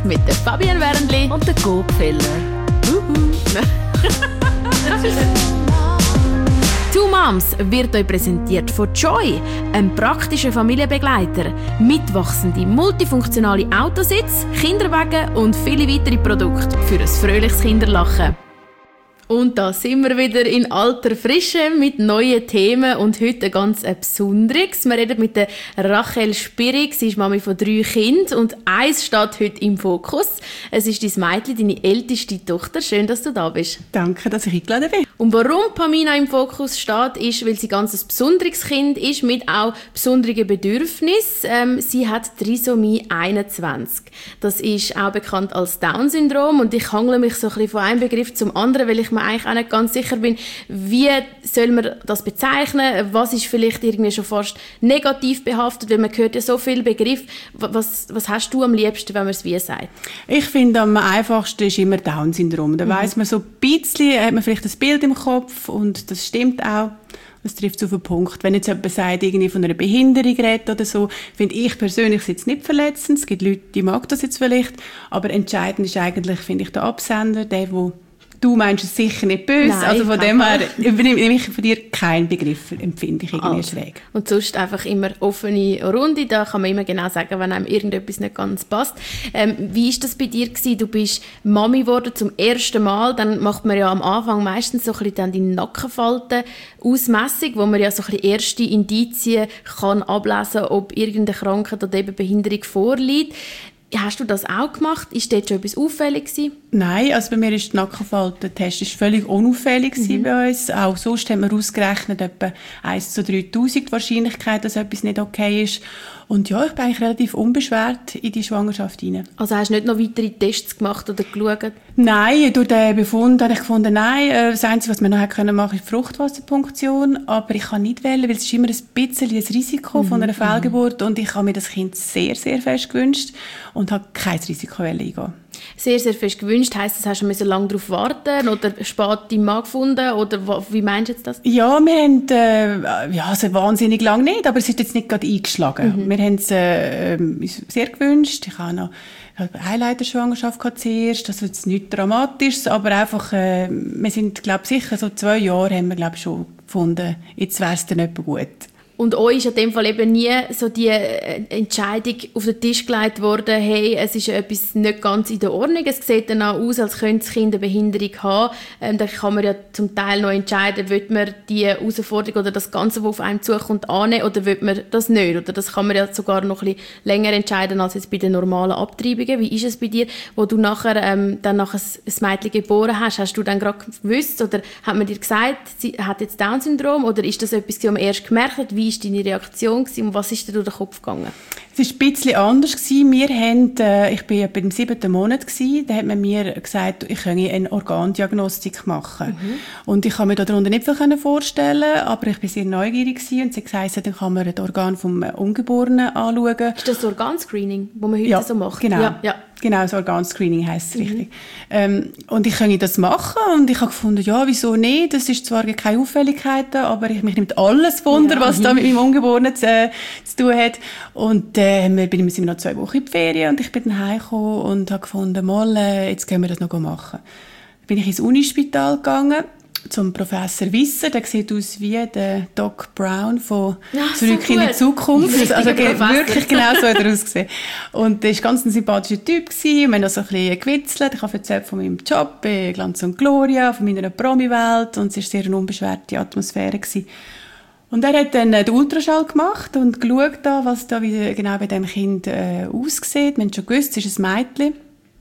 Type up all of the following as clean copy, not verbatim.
mit der Fabienne Wernli und der Gopfeller. Two Moms wird euch präsentiert von Joy, einem praktischen Familienbegleiter, mitwachsende multifunktionale Autositz, Kinderwagen und viele weitere Produkte für ein fröhliches Kinderlachen. Und da sind wir wieder in alter Frische mit neuen Themen und heute ein ganz besonderes. Wir reden mit der Rachel Spirig, sie ist Mami von 3 Kindern und eins steht heute im Fokus. Es ist dein Mädchen, deine älteste Tochter. Schön, dass du da bist. Danke, dass ich eingeladen bin. Und warum Pamina im Fokus steht, ist, weil sie ganz ein besonderes Kind ist, mit auch besonderen Bedürfnissen. Sie hat Trisomie 21. Das ist auch bekannt als Down-Syndrom und ich hangle mich so ein bisschen von einem Begriff zum anderen, weil ich mir eigentlich auch nicht ganz sicher bin, wie soll man das bezeichnen, was ist vielleicht irgendwie schon fast negativ behaftet, weil man hört ja so viele Begriffe. Was hast du am liebsten, wenn man es wie sagt? Ich finde, am einfachsten ist immer Down-Syndrom. Da weiss man so ein bisschen, hat man vielleicht ein Bild im Kopf und das stimmt auch. Das trifft auf den Punkt. Wenn jetzt jemand sagt, irgendwie von einer Behinderung redet oder so, finde ich persönlich jetzt nicht verletzend. Es gibt Leute, die mag das jetzt vielleicht, aber entscheidend ist eigentlich, finde ich, der Absender, der, wo du meinst es sicher nicht böse, nein, also von dem her übernehme ich von dir keinen Begriff, empfinde ich irgendwie schräg. Und sonst einfach immer offene Runde, da kann man immer genau sagen, wenn einem irgendetwas nicht ganz passt. Wie war das bei dir gewesen? Du bist Mami geworden zum ersten Mal, dann macht man ja am Anfang meistens so ein bisschen dann die Nackenfalten-Ausmessung, wo man ja so ein bisschen erste Indizien kann ablesen, ob irgendeine Krankheit oder eben Behinderung vorliegt. Hast du das auch gemacht? Ist dort schon etwas auffällig gewesen? Nein, also bei mir ist der Nackenfaltentest völlig unauffällig bei uns. Auch sonst haben wir ausgerechnet, etwa 1 zu 3000 die Wahrscheinlichkeit, dass etwas nicht okay ist. Und ja, ich bin eigentlich relativ unbeschwert in die Schwangerschaft hinein. Also hast du nicht noch weitere Tests gemacht oder geschaut? Nein, durch den Befund habe ich gefunden, nein, das Einzige, was wir noch machen können, ist die Fruchtwasserpunktion. Aber ich kann nicht wählen, weil es ist immer ein bisschen ein Risiko von einer Fehlgeburt und ich habe mir das Kind sehr, sehr fest gewünscht und habe kein Risiko eingehen. Sehr, sehr fest gewünscht. Heisst das, hast du lange darauf warten oder spät deinen Mann gefunden? Oder wie meinst du jetzt das? Ja, wir haben also wahnsinnig lange nicht, aber es ist jetzt nicht gerade eingeschlagen. Wir haben es sehr gewünscht. Ich habe noch eine Eileiterschwangerschaft zuerst. Das ist jetzt nichts Dramatisches, aber einfach, wir sind, glaube ich, sicher so 2 Jahre haben wir, glaube ich, schon gefunden, jetzt wäre es dann etwa gut. Und euch ist in dem Fall eben nie so die Entscheidung auf den Tisch gelegt worden, hey, es ist etwas nicht ganz in der Ordnung, es sieht dann auch aus, als könnte das Kind eine Behinderung haben. Da kann man ja zum Teil noch entscheiden, will man die Herausforderung oder das Ganze, was auf einem zukommt, annehmen oder will man das nicht? Oder das kann man ja sogar noch ein bisschen länger entscheiden als jetzt bei den normalen Abtreibungen. Wie ist es bei dir, wo du nachher ein Mädchen geboren hast? Hast du dann gerade gewusst oder hat man dir gesagt, sie hat jetzt Down-Syndrom oder ist das etwas, was man erst gemerkt hat? Wie war deine Reaktion und was ist dir durch den Kopf gegangen? Es war ein bisschen anders. Wir haben, ich war etwa im 7. Monat, da hat man mir gesagt, ich könne eine Organdiagnostik machen. Und ich kann mir darunter nicht viel vorstellen, aber ich war sehr neugierig und sie hat gesagt, dann kann man das Organ vom Ungeborenen anschauen. Ist das Organscreening, das man heute so macht? Genau. Ja. Genau, das Organscreening heisst es richtig. Und ich konnte das machen und ich habe gefunden, ja, wieso nicht? Das ist zwar keine Auffälligkeiten, aber mich nimmt alles Wunder, was da mit meinem Ungeborenen zu tun hat. Und sind wir noch 2 Wochen in die Ferien und ich bin dann heimgekommen und habe gefunden, jetzt können wir das noch machen. Dann bin ich ins Unispital gegangen zum Professor Visser, der sieht aus wie der Doc Brown von «Zurück in die Zukunft». Also wirklich genau so hat er ausgesehen. Und er war ganz ein sympathischer Typ. Wir haben auch so ein bisschen gewitzelt. Ich habe erzählt von meinem Job bei «Glanz und Gloria», von meiner Promi-Welt und es war sehr eine unbeschwerte Atmosphäre gewesen. Und er hat dann den Ultraschall gemacht und geschaut, was da genau bei diesem Kind aussieht. Wir haben schon gewusst, es ist ein Mädchen.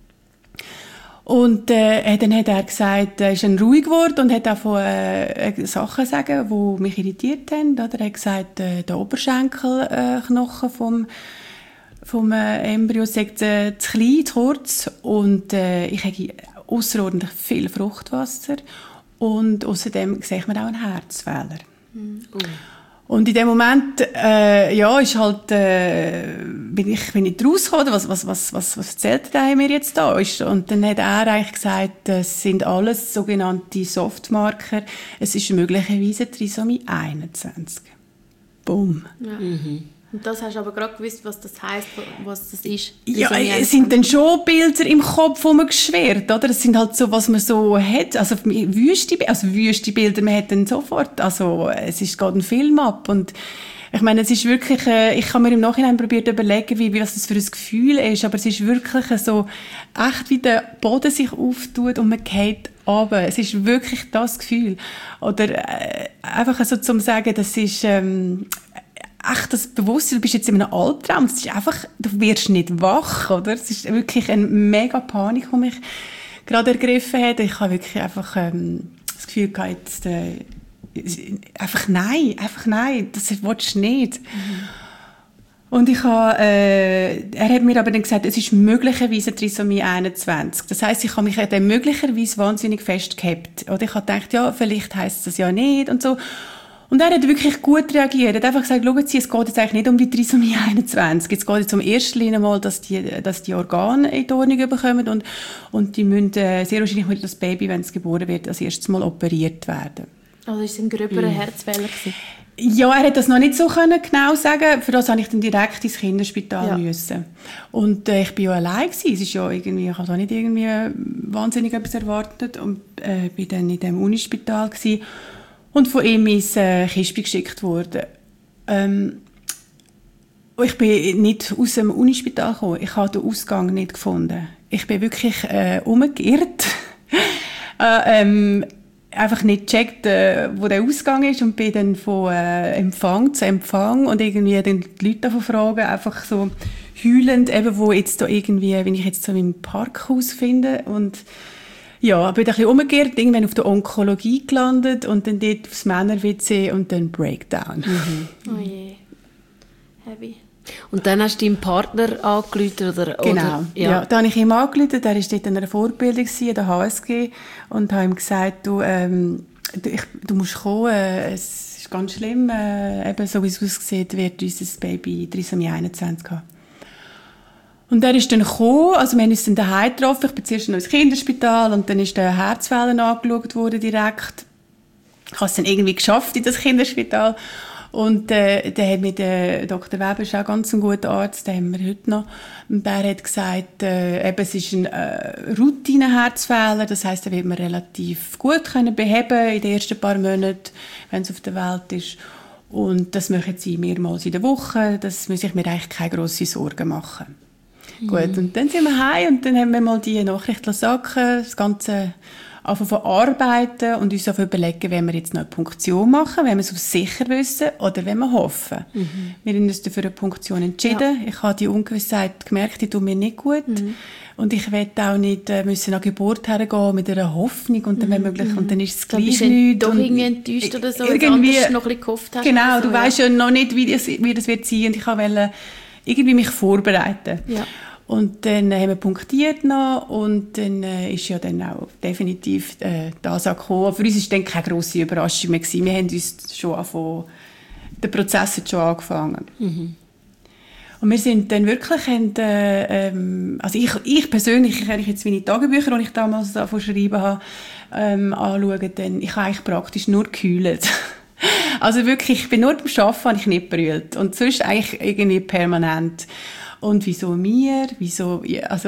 Und dann hat er gesagt, er ist dann ruhig geworden und hat auch von Sachen sagen, die mich irritiert haben. Er hat gesagt, der Oberschenkelknochen vom Embryo sei zu klein, zu kurz. Und ich habe ausserordentlich viel Fruchtwasser. Und außerdem sieht man auch einen Herzfehler. Und in dem Moment, ist halt, bin ich rausgekommen, was erzählt der mir jetzt da? Und dann hat er eigentlich gesagt, das sind alles sogenannte Softmarker. Es ist möglicherweise Trisomie 21. Bumm. Ja. Und das hast du aber gerade gewusst, was das heisst, was das ist? Ja, es sind dann schon Bilder im Kopf, die man geschwert, oder? Es sind halt so, was man so hat, also wüste Bilder, man hat dann sofort, also es geht ein Film ab und ich meine, es ist wirklich, ich habe mir im Nachhinein probiert zu überlegen, was das für ein Gefühl ist, aber es ist wirklich so, echt wie der Boden sich auftut und man geht runter. Es ist wirklich das Gefühl. Oder einfach so zum sagen, das ist echt das Bewusstsein, du bist jetzt in einem Albtraum, es ist einfach, du wirst nicht wach, oder? Es ist wirklich eine mega Panik, die mich gerade ergriffen hat. Ich habe wirklich einfach das Gefühl gehabt, einfach nein, das willst du nicht. Und er hat mir aber dann gesagt, es ist möglicherweise Trisomie 21. Das heisst, ich habe mich dann möglicherweise wahnsinnig festgehabt. Oder ich habe gedacht, ja, vielleicht heisst das ja nicht und so. Und er hat wirklich gut reagiert. Er hat einfach gesagt, schauen Sie, es geht jetzt eigentlich nicht um die Trisomie 21. Jetzt geht es um erster Linie mal, dass die Organe in die Ordnung bekommen und die müssen sehr wahrscheinlich mit das Baby, wenn es geboren wird, als erstes mal operiert werden. Also ist es ein gröberer Herzfehler gewesen? Ja, er hat das noch nicht so genau sagen. Für das habe ich dann direkt ins Kinderspital müssen. Und ich bin ja allein gewesen. Es ist ja irgendwie, ich habe da nicht irgendwie wahnsinnig etwas erwartet und bin dann in dem Unispital gewesen und von ihm ins Kispi geschickt worden. Ich bin nicht aus dem Unispital gekommen. Ich habe den Ausgang nicht gefunden. Ich bin wirklich umgekehrt. Einfach nicht gecheckt, wo der Ausgang ist und bin dann von Empfang zu Empfang und irgendwie dann die Leute davon fragen, einfach so heulend, eben wo jetzt da irgendwie, wenn ich jetzt so im Parkhaus finde und ja, bin ein bisschen umgekehrt, irgendwann auf der Onkologie gelandet und dann dort aufs Männer-WC und dann Breakdown. Oh je, heavy. Und dann hast du deinen Partner angerufen, oder? Genau, ja. Da habe ich ihm angerufen, er war dort in einer Vorbildung in der HSG und habe ihm gesagt, du musst kommen, es ist ganz schlimm, eben so wie es aussieht, wird unser Baby Trisomie 21 haben. Und er ist dann gekommen, also wir haben uns dann daheim getroffen, ich bin zuerst noch ins Kinderspital und dann ist der Herzwellen angeschaut worden direkt. Ich habe es dann irgendwie geschafft in das Kinderspital. Und der hat mir der Dr. Weber, ist auch ganz ein guter Arzt, den haben wir heute noch. Und der hat gesagt, eben, es ist ein Routine-Herzfehler, das heisst, den wird man relativ gut können beheben in den ersten paar Monaten, wenn es auf der Welt ist. Und das machen sie mehrmals in der Woche, das muss ich mir eigentlich keine grossen Sorgen machen. Gut, und dann sind wir heim und dann haben wir mal die Nachricht sacken, das Ganze verarbeiten und uns überlegen, wenn wir jetzt noch eine Punktion machen, wenn wir es auf sicher wissen oder wenn wir hoffen. Wir haben uns dafür eine Punktion entschieden. Ja. Ich habe die Ungewissheit gemerkt, die tut mir nicht gut. Und ich will auch nicht müssen an Geburt hergehen mit einer Hoffnung und dann, wenn möglich, und dann ist es gleich nichts. Doch irgendwie enttäuscht oder so, irgendwie anders noch ein bisschen gehofft hast. Genau, so, du weisst ja noch nicht, wie das wird sein und ich wollte irgendwie mich vorbereiten. Ja. Und dann haben wir punktiert noch und dann ist ja dann auch definitiv die Ansage gekommen. Für uns war dann keine grosse Überraschung mehr gewesen. Wir haben uns schon der Prozess hat schon angefangen. Und wir sind dann wirklich, also ich persönlich, wenn ich jetzt meine Tagebücher, die ich damals davon schreiben habe, anschaue, dann, ich habe eigentlich praktisch nur geheult. Also wirklich, ich bin nur beim Arbeiten, habe ich nicht brüllt. Und sonst eigentlich irgendwie permanent. Und wieso mir? Wieso?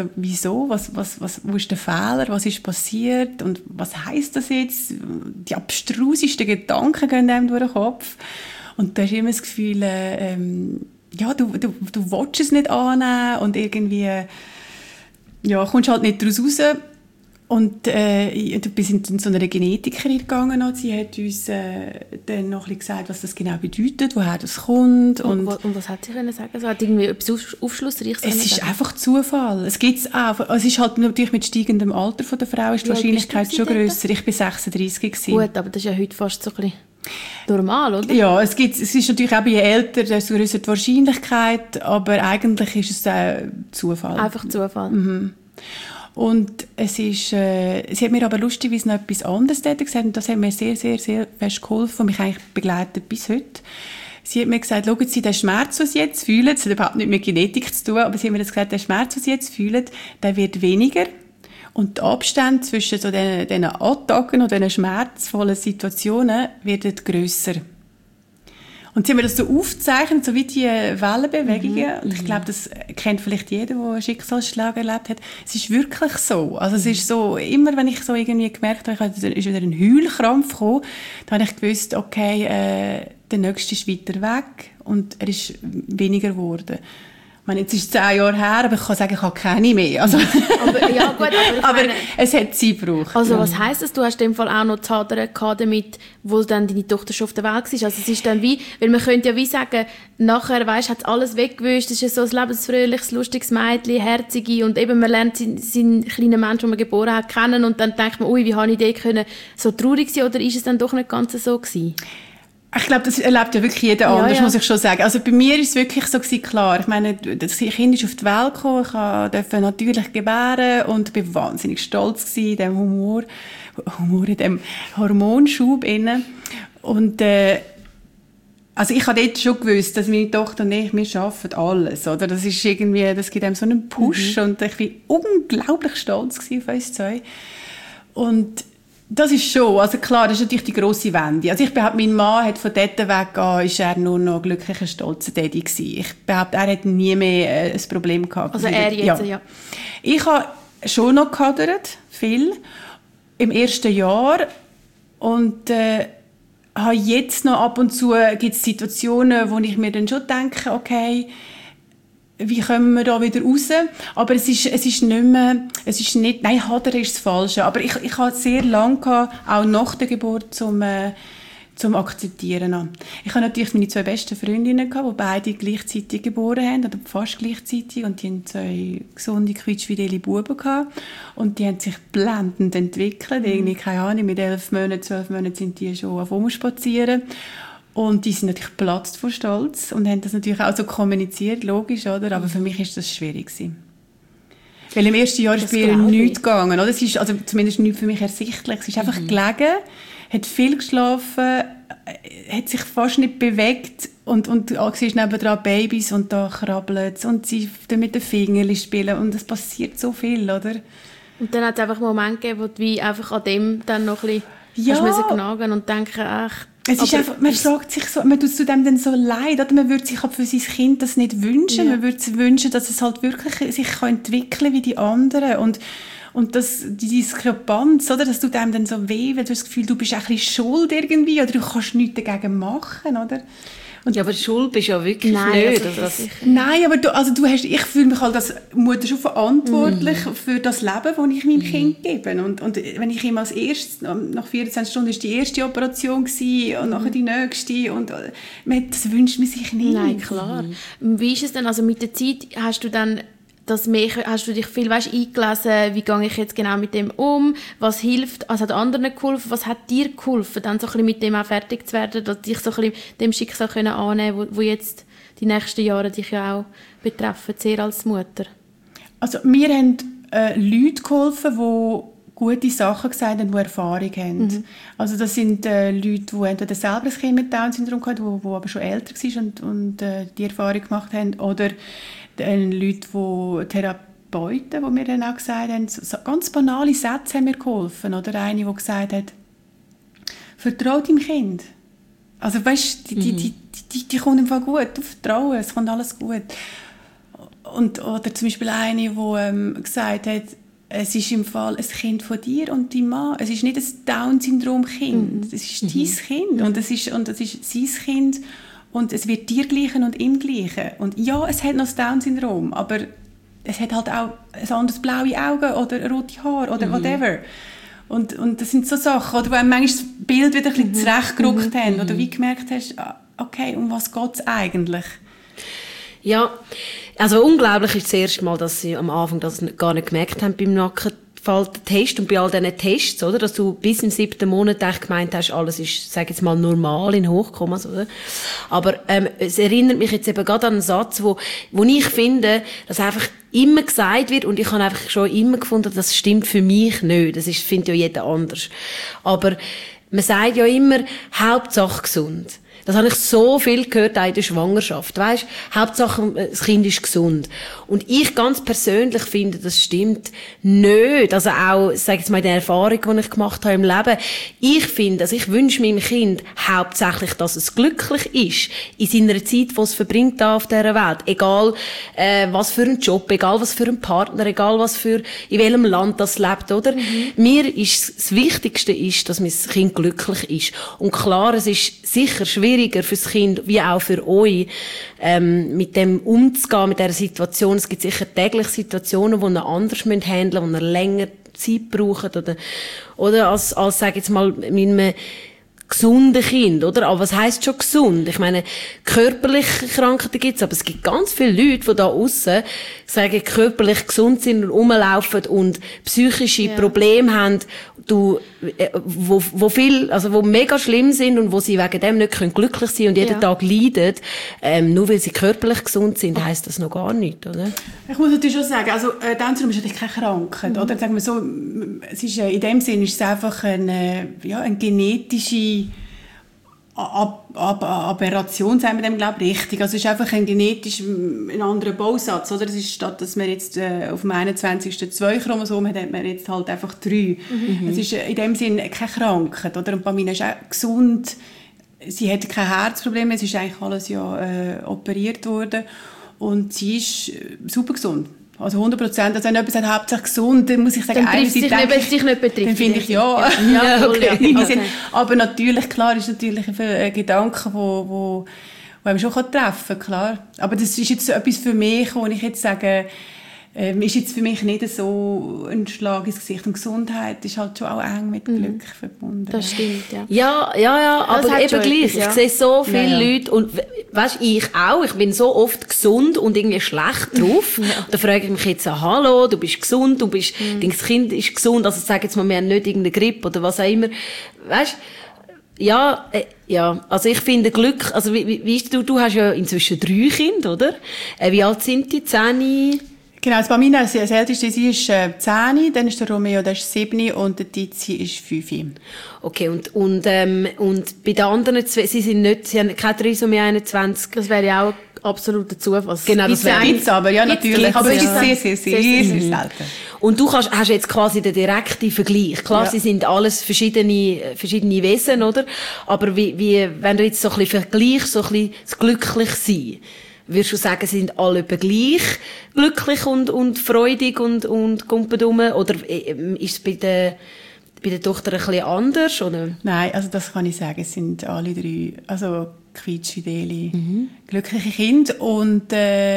Wo ist der Fehler? Was ist passiert? Und was heisst das jetzt? Die abstrusesten Gedanken gehen einem durch den Kopf. Und da hast du immer das Gefühl, ja, du willst es nicht annehmen und irgendwie, ja, kommst halt nicht daraus raus. Und du bist in so eine Genetikerin gegangen und sie hat uns dann noch ein bisschen gesagt, was das genau bedeutet, woher das kommt. Und was hat sie können sagen? Also hat irgendwie etwas Aufschlussreiches Es ist einfach Zufall. Es gibt's auch. Es ist halt natürlich mit steigendem Alter von der Frau ist die Wahrscheinlichkeit schon grösser. Ich war 36 gewesen. Gut, aber das ist ja heute fast so ein bisschen normal, oder? Ja, es ist natürlich auch, je älter, desto grösser die Wahrscheinlichkeit, aber eigentlich ist es Zufall. Einfach Zufall. Und es ist, sie hat mir aber lustigerweise noch etwas anderes gesagt und das hat mir sehr, sehr, sehr fest geholfen und mich eigentlich begleitet bis heute. Sie hat mir gesagt, schauen Sie, der Schmerz, den Sie jetzt fühlen, das hat überhaupt nicht mit Genetik zu tun, aber sie hat mir das gesagt, der Schmerz, den Sie jetzt fühlen, der wird weniger und der Abstand zwischen so diesen Attacken und diesen schmerzvollen Situationen wird grösser. Und sie haben mir das so aufgezeichnet, so wie die Wellenbewegungen. Und ich glaube, das kennt vielleicht jeder, der einen Schicksalsschlag erlebt hat. Es ist wirklich so. Also es ist so, immer wenn ich so irgendwie gemerkt habe, ist wieder ein Heulkrampf gekommen, dann habe ich gewusst, okay, der nächste ist weiter weg und er ist weniger geworden. Ich meine, jetzt ist es 10 Jahre her, aber ich kann sagen, ich habe keine mehr. Also Aber, ja, gut, aber es hat Zeit gebraucht. Also was heisst das? Du hast in dem Fall auch noch zu hadern damit, wo dann deine Tochter schon auf der Welt war. Also es ist dann wie, weil man könnte ja wie sagen, nachher, weisst, hat alles weggewischt, es ist so ein lebensfröhliches, lustiges Mädchen, herzige und eben man lernt seinen kleinen Menschen, den man geboren hat, kennen und dann denkt man, ui, wie habe ich den können so traurig sein oder ist es dann doch nicht ganz so gewesen? Ich glaube, das erlebt ja wirklich jeder anders, muss ich schon sagen. Also bei mir ist es wirklich so gewesen, klar. Ich meine, das Kind ist auf die Welt gekommen, ich durfte natürlich gebären und bin wahnsinnig stolz gewesen, in dem Humor, in dem Hormonschub innen. Und, also ich habe dort schon gewusst, dass meine Tochter und ich, wir arbeiten alles, oder? Das ist irgendwie, das gibt einem so einen Push und ich bin unglaublich stolz gewesen auf uns zwei. Und das ist schon, also klar, das ist natürlich die grosse Wende. Also ich behaupte, mein Mann hat von dort weg ist er nur noch glücklicher, stolzer Daddy gewesen. Ich behaupte, er hat nie mehr ein Problem gehabt. Also er jetzt, ja. Ich habe schon noch gehadert, viel, im ersten Jahr und habe jetzt noch ab und zu gibt's Situationen, wo ich mir dann schon denke, okay, wie kommen wir da wieder raus? Aber es ist nicht mehr, nein, hadern ist das Falsche. Aber ich hatte sehr lange gehabt, auch nach der Geburt, zum Akzeptieren. Ich hatte natürlich meine 2 besten Freundinnen gehabt, die beide gleichzeitig geboren haben, oder fast gleichzeitig, und die haben 2 gesunde, quietschfidele Buben gehabt. Und die haben sich blendend entwickelt. Irgendwie, keine Ahnung, mit 11 Monaten, 12 Monaten sind die schon auf rumspazieren. Und die sind natürlich geplatzt vor Stolz und haben das natürlich auch so kommuniziert, logisch, oder? Aber für mich ist das schwierig gewesen. Weil im ersten Jahr ist bei ihr nichts gegangen, oder? Es ist, also zumindest nicht für mich ersichtlich. Es ist einfach gelegen, hat viel geschlafen, hat sich fast nicht bewegt und siehst nebendran Babys und da krabbelt es und sie mit den Fingern spielen und es passiert so viel, oder? Und dann hat es einfach einen Moment gegeben, wo du wie einfach an dem dann noch ein bisschen hast knagen und denken, ach, es ist einfach, man fragt sich so, man tut zu dem dann so leid, oder? Man würde sich halt für sein Kind das nicht wünschen. Ja. Man würde sich wünschen, dass es halt wirklich sich entwickeln kann wie die anderen. Und das, die Diskrepanz, oder? Das tut einem dann so weh, weil du das Gefühl, du bist ein bisschen schuld irgendwie, oder du kannst nichts dagegen machen, oder? Und ja, aber schuld bist du ja wirklich nicht. Also nein, aber ich fühle mich halt als Mutter schon verantwortlich für das Leben, das ich meinem Kind gebe. Und wenn ich ihm als erstes, nach 24 Stunden war die erste Operation und nachher die nächste, und das wünscht man sich nicht. Nein, klar. Wie ist es denn, also mit der Zeit, hast du dich viel eingelesen, wie gehe ich jetzt genau mit dem um, was hilft, was hat anderen geholfen, was hat dir geholfen, dann so ein bisschen mit dem auch fertig zu werden, dass dich so ein bisschen dem Schicksal annehmen können, wo jetzt die nächsten Jahre dich ja auch betreffen, sehr als Mutter? Also mir haben Leute geholfen, die gute Sachen gesagt haben, die Erfahrung haben. Also das sind Leute, die entweder selber ein Kind mit Down-Syndrom hatten, die aber schon älter waren und die Erfahrung gemacht haben, oder Leute, die Therapeuten, die mir dann auch gesagt haben, so ganz banale Sätze haben mir geholfen. Oder eine, die gesagt hat, vertrau deinem Kind. Also weißt, die kommt im Fall gut, du vertrauen, es kommt alles gut. Oder zum Beispiel eine, die gesagt hat, es ist im Fall ein Kind von dir und deinem Mann. Es ist nicht ein Down-Syndrom-Kind. Es ist dein Kind und es ist sein Kind. Und es wird dir gleichen und ihm gleichen. Und ja, es hat noch das Down-Syndrom, aber es hat halt auch ein anderes blaue Augen oder rote Haare oder whatever. Und das sind so Sachen, oder wo einem manchmal das Bild wieder ein bisschen zurechtgerückt haben oder wie gemerkt hast, okay, um was geht es eigentlich? Ja, also unglaublich ist das erste Mal, dass sie am Anfang das gar nicht gemerkt haben beim Nackenfalten-Test und bei all diesen Tests, oder, dass du bis im 7. Monat echt gemeint hast, alles ist, sag jetzt mal, normal in Hochkommas, oder? Aber es erinnert mich jetzt eben gerade an einen Satz, wo ich finde, dass einfach immer gesagt wird, und ich habe einfach schon immer gefunden, das stimmt für mich nicht. Das findet ja jeder anders. Aber man sagt ja immer, Hauptsache gesund. Das habe ich so viel gehört auch in der Schwangerschaft. Weisst, Hauptsache, das Kind ist gesund. Und ich ganz persönlich finde, das stimmt nicht. Also auch, sage ich jetzt mal, in der Erfahrung, die ich gemacht habe im Leben. Ich finde, also ich wünsche meinem Kind hauptsächlich, dass es glücklich ist. In seiner Zeit, die es verbringt da auf dieser Welt. Egal, was für einen Job, egal was für einen Partner, egal was für, in welchem Land das lebt, oder? Mir ist das Wichtigste ist, dass mein Kind glücklich ist. Und klar, es ist sicher schwieriger für das Kind, wie auch für euch, mit dem umzugehen, mit dieser Situation. Es gibt sicher täglich Situationen, die ihr anders handeln müsst, wo ihr länger Zeit braucht, oder als sag jetzt mal, mit einem gesunde Kind, oder? Aber was heisst schon gesund? Ich meine, körperliche Krankheiten gibt's, aber es gibt ganz viele Leute, die da aussen sagen, körperlich gesund sind und rumlaufen und psychische Probleme haben, wo mega schlimm sind und wo sie wegen dem nicht glücklich sein können und jeden Tag leiden. Nur weil sie körperlich gesund sind, heisst das noch gar nicht, oder? Ich muss natürlich schon sagen, also Down-Syndrom ist natürlich keine Krankheit, oder? Sagen wir so, es ist, in dem Sinne ist es einfach eine genetische Aberration, sagen wir dem, glaube ich, richtig. Also es ist einfach ein anderer Bausatz, oder? Es ist, statt dass man jetzt auf dem 21. 2 Chromosomen hat, hat man jetzt halt einfach 3. Es ist in dem Sinne keine Krankheit, oder? Und Pamina ist auch gesund. Sie hat keine Herzprobleme, es ist eigentlich alles operiert worden. Und sie ist super gesund. Also 100%. Also wenn jemand sagt, hauptsächlich gesund, dann muss ich sagen, dann trifft sich nicht, wenn es dich nicht betrifft. Dann finde ich, ja. Okay. Aber natürlich, klar, ist natürlich ein Gedanke, wo einem schon treffen kann, klar. Aber das ist jetzt etwas für mich, wo ich jetzt sage, ist jetzt für mich nicht so ein Schlag ins Gesicht. Und Gesundheit ist halt schon auch eng mit Glück verbunden. Das stimmt, ja. Ja, aber eben gleich. Ich sehe so viele Leute und weisst, ich auch. Ich bin so oft gesund und irgendwie schlecht drauf. Da frage ich mich jetzt so, hallo, du bist gesund, dein Kind ist gesund, also sag jetzt mal, wir haben nicht irgendeine Grippe oder was auch immer. Weisst, ja, also ich finde Glück, also wie du hast ja inzwischen 3 Kinder, oder? Wie alt sind die? 10? Genau, das Pamina, das älteste, sie ist 10, dann ist der Romeo, der ist 7 und der Tizi ist 5. Okay, und bei den anderen zwei, sie haben keine Trisomie 21. Das wäre ja auch absoluter Zufall. Genau, das gibt's aber, ja, natürlich. Aber es ist sehr selten. Und du hast jetzt quasi den direkten Vergleich. Klar, sie sind alles verschiedene Wesen, oder? Aber wenn du jetzt so ein bisschen vergleichst, so ein bisschen das Glücklichsein, würdest du sagen, sie sind alle gleich glücklich und freudig und gumpendumm? Oder ist es bei der Tochter ein bisschen anders? Oder? Nein, also das kann ich sagen. Es sind alle 3, also quietschfidele, glückliche Kinder. Und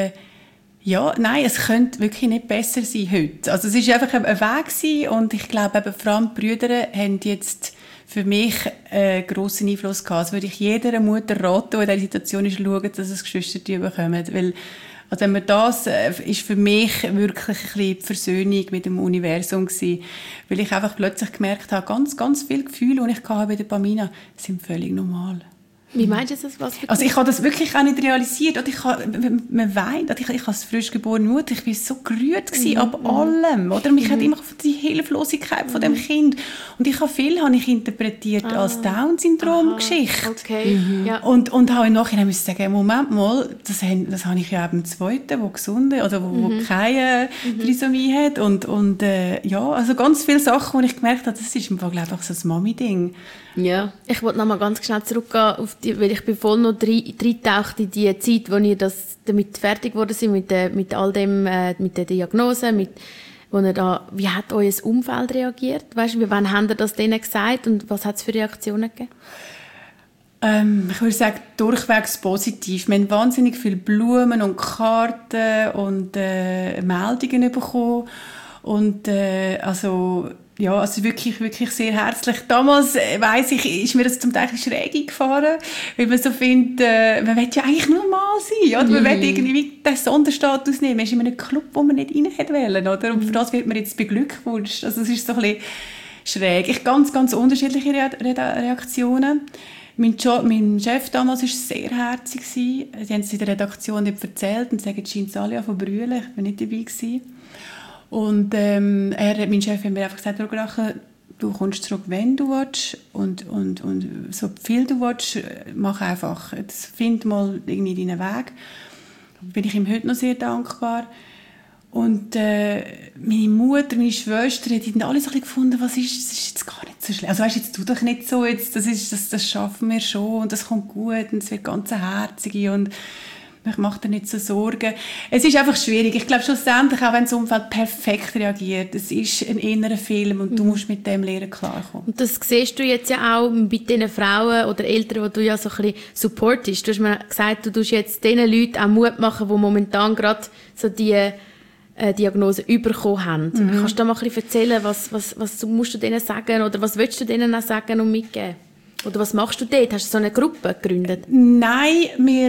nein, es könnte wirklich nicht besser sein heute. Also es ist einfach ein Weg gewesen, und ich glaube, eben, vor allem die Brüder haben jetzt für mich einen grossen Einfluss gehabt. Das würde ich jeder Mutter raten, die in dieser Situation ist, schauen, dass es Geschwister bekommen. Weil, also wenn man das, ist für mich wirklich ein bisschen die Versöhnung mit dem Universum gewesen. Weil ich einfach plötzlich gemerkt habe, ganz, ganz viele Gefühle, die ich bei der Pamina, sind völlig normal. Wie meinst du das? Also ich habe das wirklich auch nicht realisiert. Man weint. Ich als frisch geborene Mutter, ich war so gerührt ab allem. Oder? Mich hat immer die Hilflosigkeit von dem Kind. Und habe viel interpretiert als Down-Syndrom-Geschichte. Okay. Ja. Und habe im Nachhinein müssen sagen, Moment mal, das habe ich ja eben im Zweiten, der gesund ist, oder wo keine Trisomie hat. Und also ganz viele Sachen, wo ich gemerkt habe, das ist im Fall, glaube ich, so ein Mami-Ding. Ja. Ich wollte noch mal ganz schnell zurückgehen, weil ich bin voll noch reingetaucht in die Zeit, wo ihr damit fertig geworden sind, mit all dem, mit der Diagnose, wie hat euer Umfeld reagiert? Weißt du, wann habt ihr das denen gesagt und was hat es für Reaktionen gegeben? Ich würde sagen, durchwegs positiv. Wir haben wahnsinnig viele Blumen und Karten und Meldungen bekommen. Und also wirklich, wirklich sehr herzlich. Damals, weiss ich, ist mir das zum Teil schräg eingefahren, weil man so findet, man will ja eigentlich normal sein, oder? Man will irgendwie den Sonderstatus nehmen. Man ist in einem Club, wo man nicht rein hätte wollen, oder? Und für das wird man jetzt beglückwünscht. Also es ist so ein bisschen schräg. Ganz, ganz unterschiedliche Reaktionen. Mein Chef damals war sehr herzig. Sie haben es in der Redaktion nicht erzählt und sagen, es scheint alle an zu brüllen. Ich war nicht dabei gewesen. Und mein Chef hat mir einfach gesagt, du kommst zurück, wenn du willst und so viel du willst, mach einfach. Find mal irgendwie deinen Weg. Bin ich ihm heute noch sehr dankbar. Und meine Mutter, meine Schwester, die haben alle so ein bisschen gefunden, das ist jetzt gar nicht so schlimm. Also weißt, jetzt tu doch nicht so, jetzt, das schaffen wir schon und das kommt gut und es wird ganz herzig und ich mache dir nicht so Sorgen. Es ist einfach schwierig. Ich glaube schlussendlich, auch wenn das Umfeld perfekt reagiert, es ist ein innerer Film und du musst mit dem lernen klarkommen. Und das siehst du jetzt ja auch bei den Frauen oder Eltern, die du ja so ein bisschen supportest. Du hast mir gesagt, du tust jetzt den Leuten auch Mut machen, die momentan gerade so die Diagnose bekommen haben. Kannst du da mal ein bisschen erzählen, was musst du denen sagen oder was willst du denen auch sagen und mitgeben? Oder was machst du dort? Hast du so eine Gruppe gegründet? Nein,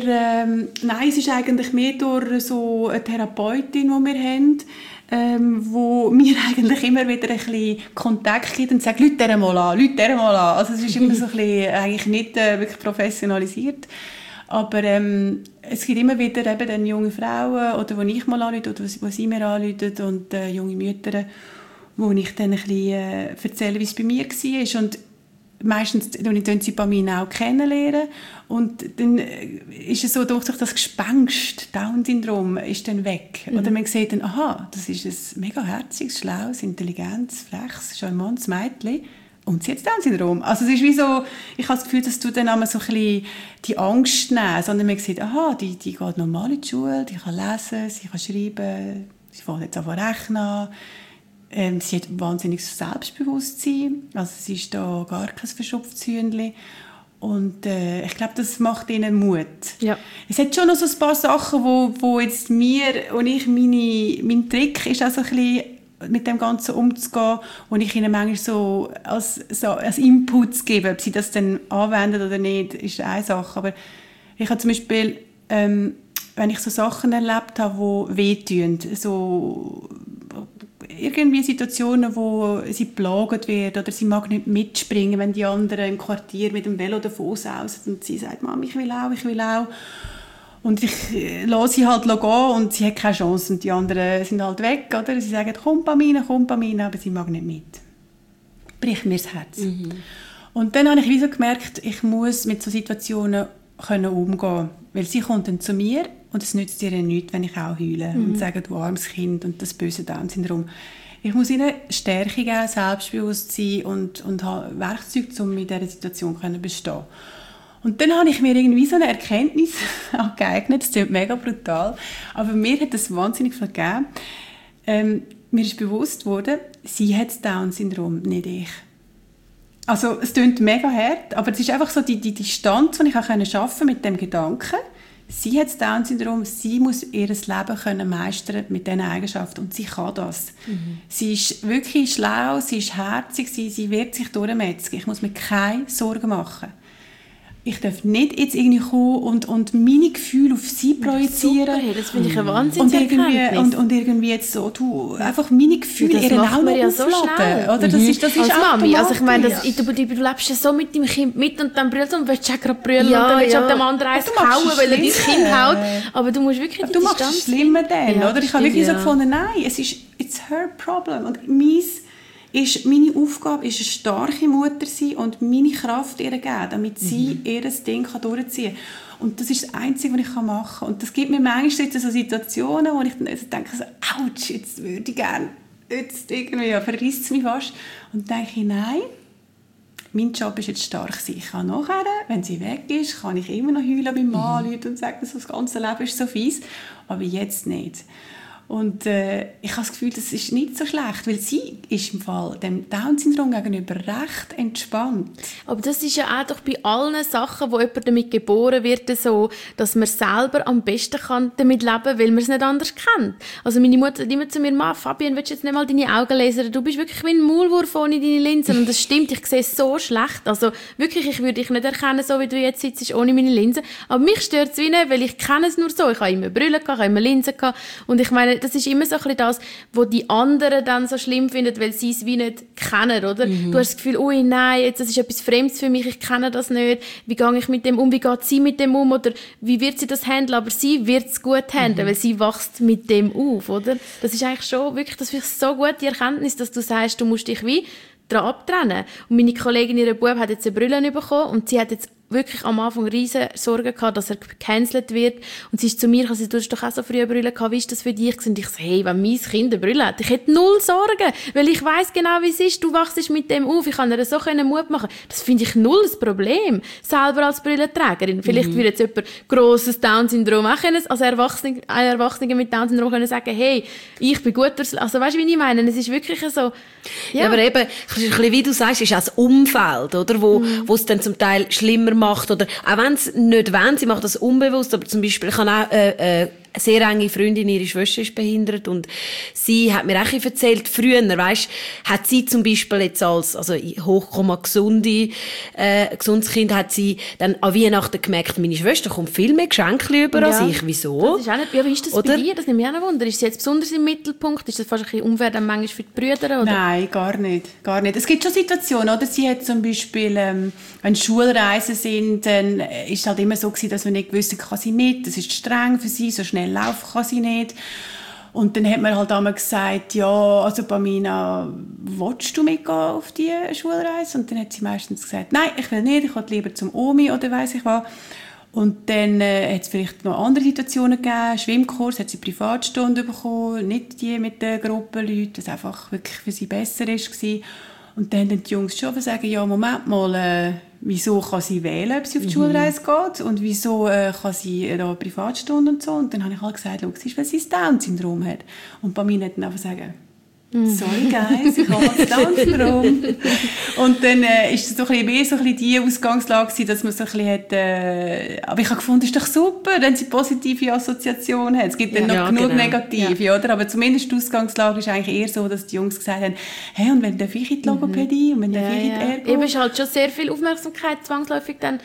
es ist eigentlich mehr durch so eine Therapeutin, die wir haben, wo mir eigentlich immer wieder ein bisschen Kontakt gibt und sagt, Leute der mal an. Also es ist immer so ein bisschen, eigentlich nicht wirklich professionalisiert. Aber es gibt immer wieder eben dann junge Frauen, oder wo ich mal anrufe, oder wo sie mir anrufen, und junge Mütter, wo ich dann ein bisschen erzähle, wie es bei mir war. Und meistens lernen sie bei mir auch kennenlernen. Und dann ist es so, durch das Gespenst, Down-Syndrom, ist dann weg. Oder man sieht dann, aha, das ist ein mega herziges, schlaues, intelligentes, freches, charmantes Mädchen. Und sie hat Down-Syndrom. Also es ist wie so, ich habe das Gefühl, dass du dann einmal so ein bisschen die Angst nehmen, sondern man sieht, aha, die geht normal in die Schule, die kann lesen, sie kann schreiben, sie fängt jetzt an rechnen. Sie hat wahnsinniges Selbstbewusstsein, also sie ist da gar kein verschupftes Hühnchen. Und ich glaube, das macht ihnen Mut. Ja. Es hat schon noch so ein paar Sachen, wo jetzt mir und ich, mein Trick ist auch so ein bisschen, mit dem Ganzen umzugehen und ich ihnen manchmal so als Input gebe, ob sie das dann anwenden oder nicht, ist eine Sache. Aber ich habe zum Beispiel, wenn ich so Sachen erlebt habe, die wehtun, so irgendwie Situationen, wo sie plagt wird oder sie mag nicht mitspringen, wenn die anderen im Quartier mit dem Velo davon sausen und sie sagt, Mama, ich will auch. Und ich lasse sie halt gehen und sie hat keine Chance. Und die anderen sind halt weg, oder? Sie sagen, komm Pamina, aber sie mag nicht mit. Bricht mir das Herz. Und dann habe ich so gemerkt, ich muss mit so Situationen umgehen können. Weil sie kommt dann zu mir und es nützt ihr nichts, wenn ich auch heule und sage, du armes Kind und das böse Down-Syndrom. Ich muss ihnen Stärke geben, Selbstbewusstsein und habe Werkzeuge, um mit dieser Situation bestehen. Und dann habe ich mir irgendwie so eine Erkenntnis angeeignet. Das klingt mega brutal. Aber mir hat das wahnsinnig viel gegeben. Mir ist bewusst worden, sie hat das Down-Syndrom, nicht ich. Also, es klingt mega hart, aber es ist einfach so die Distanz, die ich auch schaffen mit dem Gedanken. Sie hat das Down-Syndrom, sie muss ihr Leben können meistern mit diesen Eigenschaften und sie kann das. Sie ist wirklich schlau, sie ist herzig, sie wird sich durchmetzen. Ich muss mir keine Sorgen machen. Ich darf nicht jetzt irgendwie kommen und meine Gefühle auf sie projizieren. Super, das finde ich eine Wahnsinnserkenntnis. Und irgendwie jetzt so, du, einfach meine Gefühle ihren auch noch ja so schnell. Oder? Das ist als Mami, also ich meine, du lebst ja so mit deinem Kind mit und dann brüllst du und willst du gerade brüllen und dann willst du dem anderen eins hauen, weil er dein Kind haut. Aber du musst wirklich die Distanz... Du machst es schlimmer dann, oder? Ich habe wirklich so gefunden, nein, it's her problem. Und meine Aufgabe ist, eine starke Mutter zu sein und meine Kraft ihr geben, damit sie ihr Ding durchziehen kann. Und das ist das Einzige, was ich machen kann. Und das gibt mir manchmal so Situationen, wo ich dann denke, so, ouch, jetzt würde ich gerne, jetzt irgendwie, ja, verrisst es mich fast. Und dann denke ich, nein, mein Job ist jetzt stark sein. Ich kann nachher, wenn sie weg ist, kann ich immer noch heulen beim Mann und sagen, so, das ganze Leben ist so fies. Aber jetzt nicht. Und ich habe das Gefühl, das ist nicht so schlecht, weil sie ist im Fall dem Down-Syndrom gegenüber recht entspannt. Aber das ist ja auch doch bei allen Sachen, wo jemand damit geboren wird, so, dass man selber am besten kann damit leben kann, weil man es nicht anders kennt. Also meine Mutter sagt immer zu mir, Ma, Fabian, willst du jetzt nicht mal deine Augen lesen? Du bist wirklich wie ein Maulwurf ohne deine Linsen. Und das stimmt, ich sehe es so schlecht. Also wirklich, ich würde dich nicht erkennen, so wie du jetzt sitzt, ohne meine Linsen. Aber mich stört es wie nicht, weil ich kenne es nur so. Ich habe immer Brille gehabt, ich habe immer Linsen gehabt. Und ich meine, das ist immer so ein bisschen das, was die anderen dann so schlimm finden, weil sie es wie nicht kennen, oder? Du hast das Gefühl, ui, nein, jetzt, das ist etwas Fremdes für mich, ich kenne das nicht. Wie gehe ich mit dem um? Wie geht sie mit dem um? Oder wie wird sie das handeln? Aber sie wird es gut handeln, weil sie wächst mit dem auf, oder? Das ist eigentlich schon wirklich, das finde ich so gut, die Erkenntnis, dass du sagst, du musst dich wie daran abtrennen. Und meine Kollegin, ihre Bub, hat jetzt eine Brille bekommen und sie hat jetzt wirklich am Anfang riesen Sorgen gehabt, dass er gecancelt wird. Und sie ist zu mir, du hast doch auch so früh eine Brille gehabt, wie ist das für dich? Und ich so, hey, wenn mein Kind eine Brille hat, ich hätte 0 Sorgen, weil ich weiss genau, wie es ist, du wachst mit dem auf, ich kann ihr so Mut machen. Das finde ich 0 das Problem, selber als Brillenträgerin. Vielleicht würde jetzt jemand grosses Down-Syndrom auch können, als Erwachsene mit Down-Syndrom können sagen, hey, ich bin gut, also weißt du, wie ich meine? Es ist wirklich so, ja, aber eben, wie du sagst, ist auch das Umfeld, oder, wo es dann zum Teil schlimmer macht, oder auch wenn es nicht wollen, sie macht das unbewusst, aber zum Beispiel, ich habe auch eine sehr enge Freundin, ihre Schwester ist behindert und sie hat mir auch erzählt, früher, weisst, hat sie zum Beispiel jetzt als, also gesundes Kind, hat sie dann an Weihnachten gemerkt, meine Schwester kommt viel mehr Geschenke über als ich. Wieso? Das ist auch nicht, ja, wie ist das bei dir? Das nimmt mich auch noch Wunder. Ist sie jetzt besonders im Mittelpunkt? Ist das fast ein bisschen unfair dann manchmal für die Brüder? Oder? Nein, gar nicht. Es gibt schon Situationen, oder? Sie hat zum Beispiel, wenn Schulreisen sind, dann ist es halt immer so gewesen, dass man nicht wusste, kann sie mit, das ist streng für sie, so schnell laufen kann sie nicht. Und dann hat man halt einmal gesagt, ja, also Pamina, willst du mitgehen auf die Schulreise? Und dann hat sie meistens gesagt, nein, ich will nicht, ich will lieber zum Omi oder weiss ich was. Und dann hat es vielleicht noch andere Situationen gegeben. Schwimmkurs hat sie Privatstunden bekommen, nicht die mit den Gruppenleuten, das einfach wirklich für sie besser war. Und dann haben die Jungs schon sagen, ja, Moment mal, wieso kann sie wählen, ob sie auf die Schulreise geht? Und wieso kann sie da Privatstunden und so? Und dann habe ich halt gesagt, schau, es ist, weil sie das Down-Syndrom hat. Und bei mir hat dann einfach sagen, sorry guys, ich habe das Down-Syndrom. Und dann ist es so ein bisschen mehr so ein bisschen die Ausgangslage gewesen, dass man so ein bisschen hat, aber ich habe gefunden, ist doch super, wenn sie positive Assoziationen hat. Es gibt dann noch genug negative, oder? Aber zumindest die Ausgangslage ist eigentlich eher so, dass die Jungs gesagt haben, hey, und wenn darf ich in die Logopädie und wenn darf ich in die Ergo? Eben ist halt schon sehr viel Aufmerksamkeit zwangsläufig dann.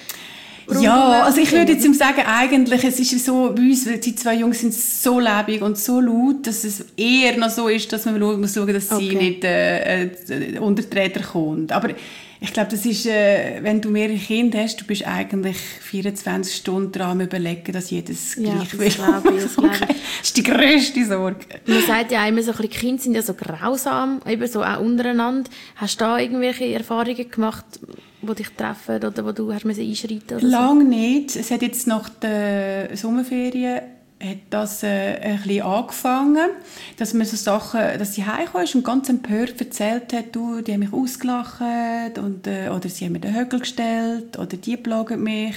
Ja, also ich würde jetzt sagen, eigentlich, es ist so, bei uns, die 2 Jungs sind so lebendig und so laut, dass es eher noch so ist, dass man muss schauen, dass sie nicht unter die Räder kommt. Aber ich glaube, das ist, wenn du mehrere Kinder hast, du bist eigentlich 24 Stunden dran am Überlegen, dass jedes gleich will. Das ist die grösste Sorge. Man sagt ja immer so, die Kinder sind ja so grausam, eben so auch untereinander. Hast du da irgendwelche Erfahrungen gemacht, die dich treffen oder wo du hast einschreiten musst? Lange nicht. Es hat jetzt nach der Sommerferien hat das ein bisschen angefangen, dass man so Sachen, dass sie heimgekommen ist und ganz empört erzählt hat, du, die haben mich ausgelacht und, oder sie haben mir den Höckel gestellt oder die plagen mich.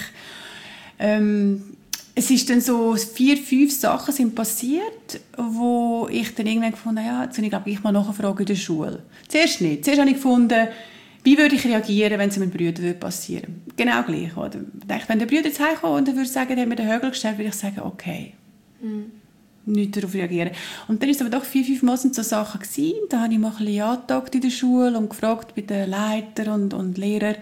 Es ist dann so 4, 5 Sachen sind passiert, wo ich dann irgendwann gefunden habe, ja, jetzt will ich glaube ich mal nachfragen in der Schule. Zuerst nicht. Zuerst habe ich gefunden, wie würde ich reagieren, wenn es meinem Bruder passieren würde? Genau gleich. Oder? Wenn der Bruder jetzt heimkommt und würde sagen, der hat mir den Högel gestellt, würde ich sagen, okay. Nicht darauf reagieren. Und dann ist es aber doch 4, 5 Mal so Sachen gewesen. Da habe ich mal ein bisschen angetagt in der Schule und gefragt bei den Leitern und Lehrern.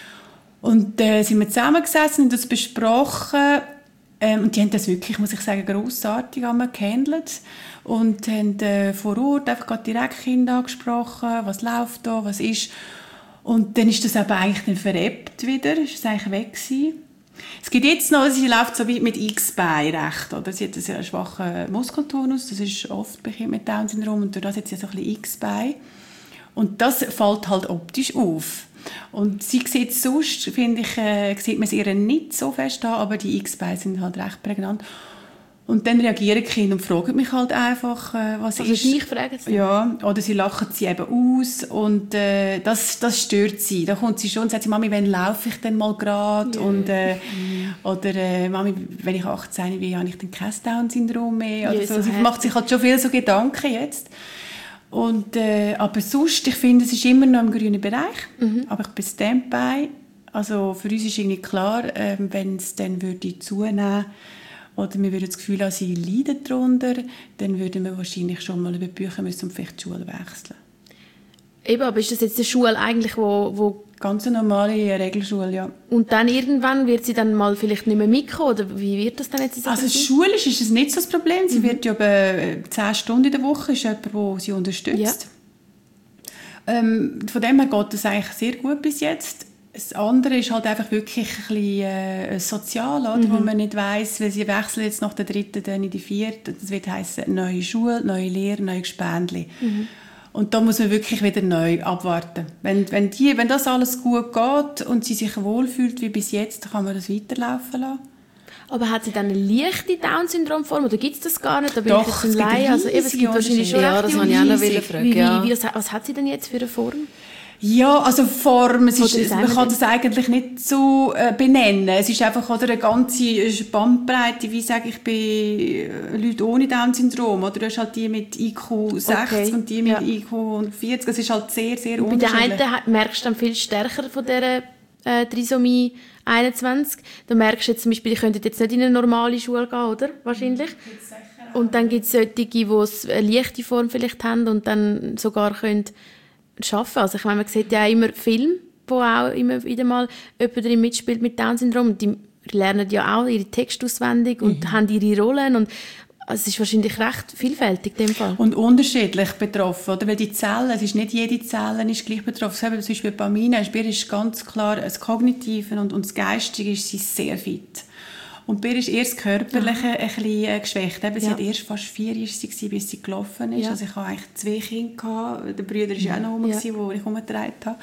Und sind wir zusammengesessen und das besprochen. Und die haben das wirklich, muss ich sagen, grossartig gehandelt. Und haben vor Ort einfach direkt Kinder angesprochen, was läuft da, was ist. Und dann ist das aber eigentlich dann verebbt wieder, ist es eigentlich weg gewesen. Es gibt jetzt noch, sie läuft so wie mit X-Bein recht, oder? Sie hat einen sehr schwachen Muskeltonus, das ist oft bei Kindern mit Down-Syndrom und durch das hat sie so ein bisschen X-Bein. Und das fällt halt optisch auf. Und sie sieht sonst, finde ich, sieht man sie ihr nicht so fest an, aber die X-Beine sind halt recht prägnant. Und dann reagieren die Kinder und fragen mich halt einfach, was also ist. Ich frage sie. Ja, oder sie lachen sie eben aus und das stört sie. Da kommt sie schon und sagt, Mami, wann laufe ich denn mal gerade? Und oder Mami, wenn ich 18 bin, habe ich dann kein Down-Syndrom mehr? Oder so. Sie macht sich halt schon viel so Gedanken jetzt. Und, aber sonst, ich finde, es ist immer noch im grünen Bereich. Aber ich bin Standby. Also für uns ist irgendwie klar, wenn es dann würde zunehmen oder wir würden das Gefühl haben, sie leiden darunter, dann würden wir wahrscheinlich schon mal über die Bücher müssen und vielleicht die Schule wechseln. Eben, aber ist das jetzt eine Schule eigentlich, wo ganz eine normale Regelschule, ja. Und dann irgendwann wird sie dann mal vielleicht nicht mehr mitkommen, oder wie wird das dann jetzt? Also schulisch ist es nicht so das Problem. Sie wird ja 10 Stunden in der Woche, ist jemand, der sie unterstützt. Ja. Von dem her geht das eigentlich sehr gut bis jetzt. Das andere ist halt einfach wirklich ein bisschen sozial, oder? Wo man nicht weiss, weil sie wechseln jetzt nach der 3. dann in die 4. Das wird heissen, neue Schule, neue Lehre, neue Gespendli. Und da muss man wirklich wieder neu abwarten. Wenn das alles gut geht und sie sich wohlfühlt wie bis jetzt, dann kann man das weiterlaufen lassen. Aber hat sie dann eine leichte Down-Syndrom-Form oder gibt es das gar nicht? Da bin Doch, ich jetzt ein Laie. Also, es gibt wahrscheinlich schon ja, das wollte ich auch noch fragen. Was hat sie denn jetzt für eine Form? Ja, also Form, man kann das das eigentlich nicht so benennen. Es ist einfach eine ganze Bandbreite, wie sage ich, bei Leuten ohne Down-Syndrom. Oder du hast halt die mit IQ 60 und die mit IQ 140. Es ist halt sehr, sehr unterschiedlich. Bei der einen merkst du dann viel stärker von dieser Trisomie 21. Da merkst du jetzt zum Beispiel, die könnten jetzt nicht in eine normale Schule gehen, oder? Wahrscheinlich. Und dann gibt es solche, die eine leichte Form vielleicht haben und dann sogar können arbeiten. Also ich meine, man sieht ja auch immer Filme, wo auch immer wieder mal jemand drin mitspielt mit Down-Syndrom. Die lernen ja auch ihre Texte auswendig und haben ihre Rollen. Und es ist wahrscheinlich recht vielfältig in dem Fall. Und unterschiedlich betroffen, oder? Weil die Zellen, es ist nicht jede Zelle ist gleich betroffen. Zum Beispiel bei Pamina ist ganz klar, das Kognitive und das Geistige ist sie sehr fit. Und bei ihr ist erst körperlich ein bisschen geschwächt. Sie hat erst fast 4 Jahre gewesen, bis sie gelaufen ist. Ja. Also ich hatte eigentlich 2 Kinder. Der Bruder war ja auch noch rum, die ich herumgetragen habe.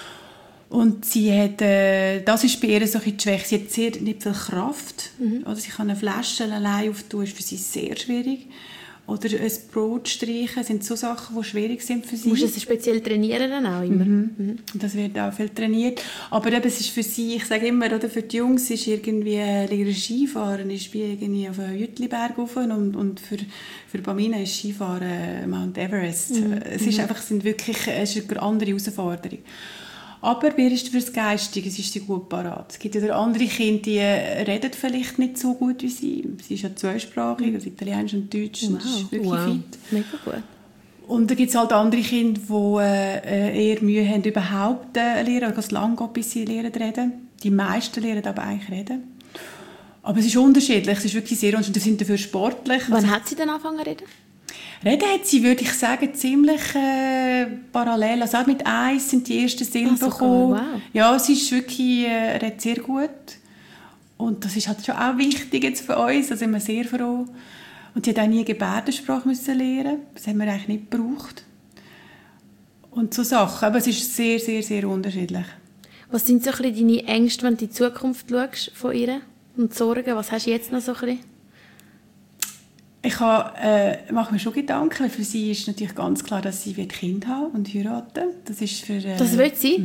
Und sie hat, das ist bei ihr so ein bisschen die Schwäche. Sie hat nicht viel Kraft. Oder sie kann eine Flasche allein auftun, ist für sie sehr schwierig. Oder ein Brot streichen, sind so Sachen, die schwierig sind für sie. Musst du das speziell trainieren dann auch immer? Das wird auch viel trainiert. Aber eben, es ist für sie, ich sage immer, oder für die Jungs ist irgendwie Skifahren ist wie irgendwie auf einen Jütliberg rauf und für Pamina ist Skifahren Mount Everest. Es ist einfach, es ist eine andere Herausforderung. Aber bei ihr ist für das Geistige, ist sie gut parat. Es gibt ja andere Kinder, die reden vielleicht nicht so gut wie sie. Sie ist ja zweisprachig, also Italienisch und Deutsch. Wow. Das ist wirklich fit. Mega gut. Und dann gibt es halt andere Kinder, die eher Mühe haben, überhaupt lernen, weil es lange geht, bis sie lernen reden. Die meisten lernen aber eigentlich reden. Aber es ist unterschiedlich, es ist wirklich sehr unterschiedlich. Sie sind dafür sportlich. Wann hat sie dann angefangen zu reden? Reden hat sie, würde ich sagen, ziemlich parallel. Also auch mit 1 sind die ersten Silben gekommen. Wow. Ja, sie ist wirklich, redet sehr gut. Und das ist halt schon auch wichtig jetzt für uns, da sind wir sehr froh. Und sie hat auch nie Gebärdensprache müssen lernen. Das haben wir eigentlich nicht gebraucht. Und so Sachen. Aber es ist sehr, sehr, sehr unterschiedlich. Was sind so ein bisschen deine Ängste, wenn du in die Zukunft schaust von ihr? Und Sorgen? Was hast du jetzt noch so ein bisschen? Ich mache mir schon Gedanken, weil für sie ist natürlich ganz klar, dass sie Kinder haben und heiraten. Das ist für... Das will sie?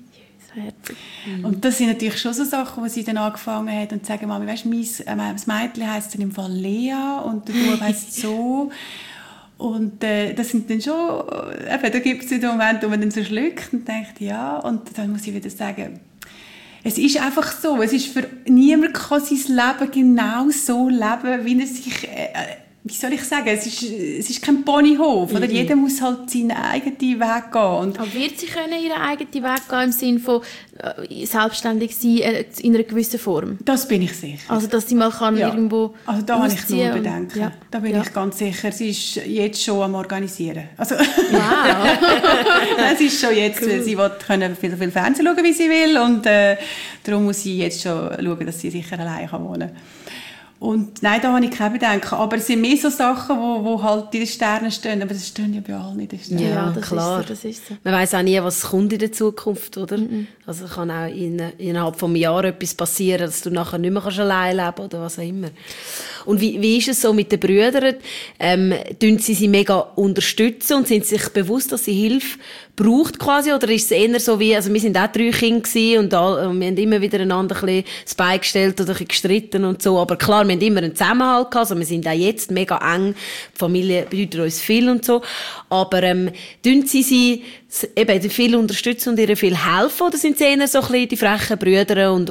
Und das sind natürlich schon so Sachen, wo sie dann angefangen hat und sagen, Mami, weißt du, das Mädchen heisst dann im Fall Lea und der Bub heisst so. Und das sind dann schon... Eben, da gibt es den Moment, wo man dann so schluckt und denkt, ja. Und dann muss ich wieder sagen... Es ist einfach so, es ist für niemand kann sein Leben genau so leben, wie er sich, wie soll ich sagen, es ist kein Ponyhof, oder? Jeder muss halt seinen eigenen Weg gehen. Und aber wird sie können ihren eigenen Weg gehen im Sinne von selbstständig sein in einer gewissen Form? Das bin ich sicher. Also, dass sie mal kann irgendwo also da habe ich nur Bedenken. Ja. Da bin ich ganz sicher. Sie ist jetzt schon am Organisieren. Also, wow. Es ist schon jetzt, cool. Sie will können viel Fernsehen schauen, wie sie will. Und darum muss sie jetzt schon schauen, dass sie sicher allein wohnen kann. Und nein, da habe ich keine Bedenken. Aber es sind mehr so Sachen, wo halt in den Sternen stehen. Aber das stehen ja bei allen in den Sternen. Ja, das klar. Das ist so. Man weiss auch nie, was kommt in der Zukunft, oder? Also kann auch innerhalb von einem Jahr etwas passieren, dass du nachher nicht mehr allein leben kannst oder was auch immer. Und wie ist es so mit den Brüdern? Tun sie mega unterstützen und sind sich bewusst, dass sie Hilfe braucht quasi? Oder ist es eher so wie, also wir sind auch 3 Kinder und wir haben immer wieder einander ein bisschen das Bein gestellt oder ein bisschen gestritten und so. Aber klar, wir haben immer einen Zusammenhalt gehabt. Also wir sind auch jetzt mega eng. Die Familie bedeutet uns viel und so. Aber tun sie eben viel unterstützen und ihr viel helfen? Oder sind sie eher so ein bisschen die frechen Brüder und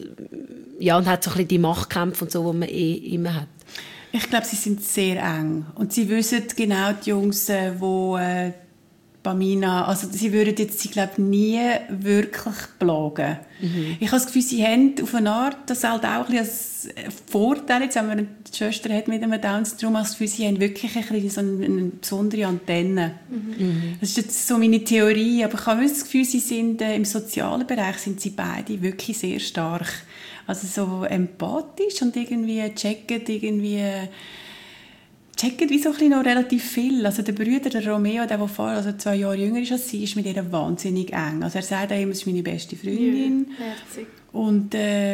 hat so ein bisschen die Machtkämpfe und so, die man immer hat? Ich glaube, sie sind sehr eng. Und sie wissen genau, die Jungs, die Pamina, also sie würden jetzt, ich glaube, nie wirklich plagen. Ich habe das Gefühl, sie haben auf eine Art, das halt auch ein bisschen als Vorteil, jetzt wenn man eine Schwester hat mit einem Down-Syndrom, habe ich das Gefühl, sie haben wirklich ein bisschen so eine besondere Antenne. Das ist jetzt so meine Theorie, aber ich habe das Gefühl, sie sind im sozialen Bereich sind sie beide wirklich sehr stark. Also so empathisch und irgendwie checken, irgendwie checken wie so ein bisschen noch relativ viel. Also der Bruder, der Romeo, der vorher, also 2 Jahre jünger ist als sie, ist mit ihr wahnsinnig eng. Also er sagt auch immer, sie ist meine beste Freundin. Ja, herzig. Und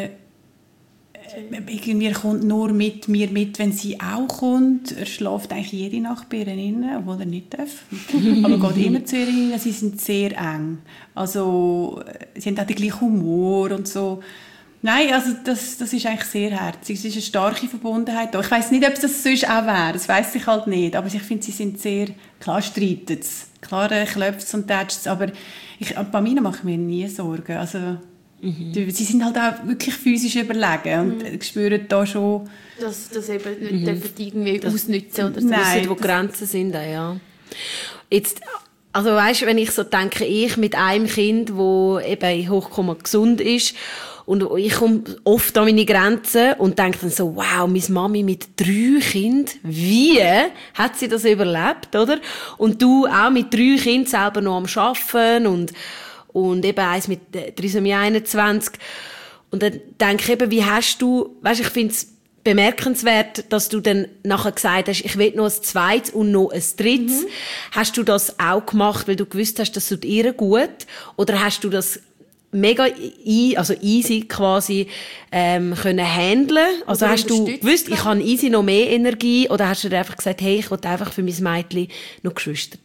irgendwie er kommt nur mit mir mit, wenn sie auch kommt. Er schläft eigentlich jede Nacht bei ihr rein, obwohl er nicht darf. Aber geht immer zu ihr hin. Sie sind sehr eng. Also sie haben auch den gleichen Humor und so. Nein, also das ist eigentlich sehr herzig. Es ist eine starke Verbundenheit da. Ich weiss nicht, ob es das sonst auch wäre. Das weiss ich halt nicht. Aber ich finde, sie sind sehr... Klar streiten es. Klar klopft es und tätscht es. Aber bei mir mache ich mir nie Sorgen. Also, sie sind halt auch wirklich physisch überlegen. Und spüren da schon... Dass eben nicht irgendwie ausnutzen oder so. Nein, wissen, wo Grenzen sind. Ja. Jetzt... Also weißt, wenn ich so denke, ich mit einem Kind, das eben in Hochkomma gesund ist, und ich komme oft an meine Grenzen und denke dann so, wow, meine Mami mit 3 Kindern, wie hat sie das überlebt, oder? Und du auch mit 3 Kindern selber noch am Arbeiten und eben eins mit Trisomie 21. Und dann denke ich eben, wie hast du, weißt, ich finde es bemerkenswert, dass du dann nachher gesagt hast, ich will noch ein zweites und noch ein drittes. Hast du das auch gemacht, weil du gewusst hast, das tut ihr gut? Oder hast du das mega easy quasi können handeln? Also hast du gewusst, ich habe easy noch mehr Energie? Oder hast du dir einfach gesagt, hey, ich will einfach für mein Mädchen noch Geschwister?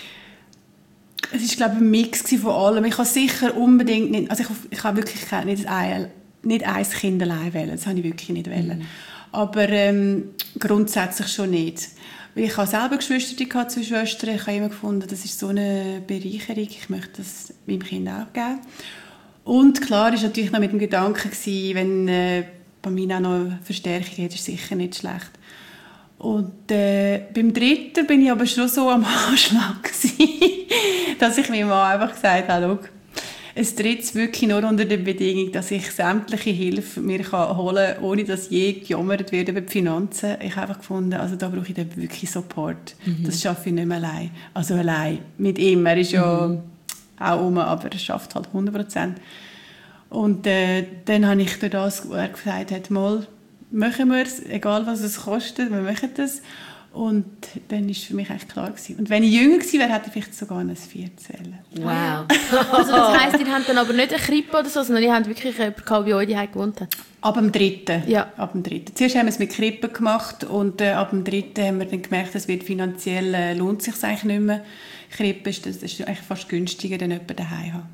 Es war, glaube ich, ein Mix von allem. Ich habe sicher unbedingt nicht... Also ich habe wirklich nicht ein Kind allein wählen. Das habe ich wirklich nicht wählen. Aber grundsätzlich schon nicht. Weil ich habe selber Geschwister, 2 Schwestern. Ich habe immer gefunden, das ist so eine Bereicherung. Ich möchte das meinem Kind auch geben. Und klar war natürlich noch mit dem Gedanken, wenn Pamina noch eine Verstärkung hat, ist sicher nicht schlecht. Und beim dritten bin ich aber schon so am Anschlag gewesen, dass ich meinem Mann einfach gesagt habe, schau, ein drittes wirklich nur unter der Bedingung, dass ich sämtliche Hilfe mir holen kann, ohne dass je gejammert wird über die Finanzen. Ich habe einfach gefunden, also da brauche ich dann wirklich Support. Das schaffe ich nicht mehr allein. Also allein mit ihm. Er ist ja auch aber er schafft halt 100%. Und dann habe ich durch das, wo er gesagt hat, mal, machen wir es, egal was es kostet, wir machen das. Und dann war für mich eigentlich klar gewesen. Und wenn ich jünger gewesen wäre, hätte ich vielleicht sogar ein 14. Wow. Also das heisst, ihr habt dann aber nicht eine Krippe oder so, sondern ihr habt wirklich jemanden, der bei euch daheim gewohnt hat? Ab dem 3. Ja. Ab dem 3. Zuerst haben wir es mit Krippe gemacht und ab dem 3. haben wir dann gemerkt, es wird finanziell lohnt sich eigentlich nicht mehr. Krippe ist eigentlich fast günstiger, dann jemanden daheim haben.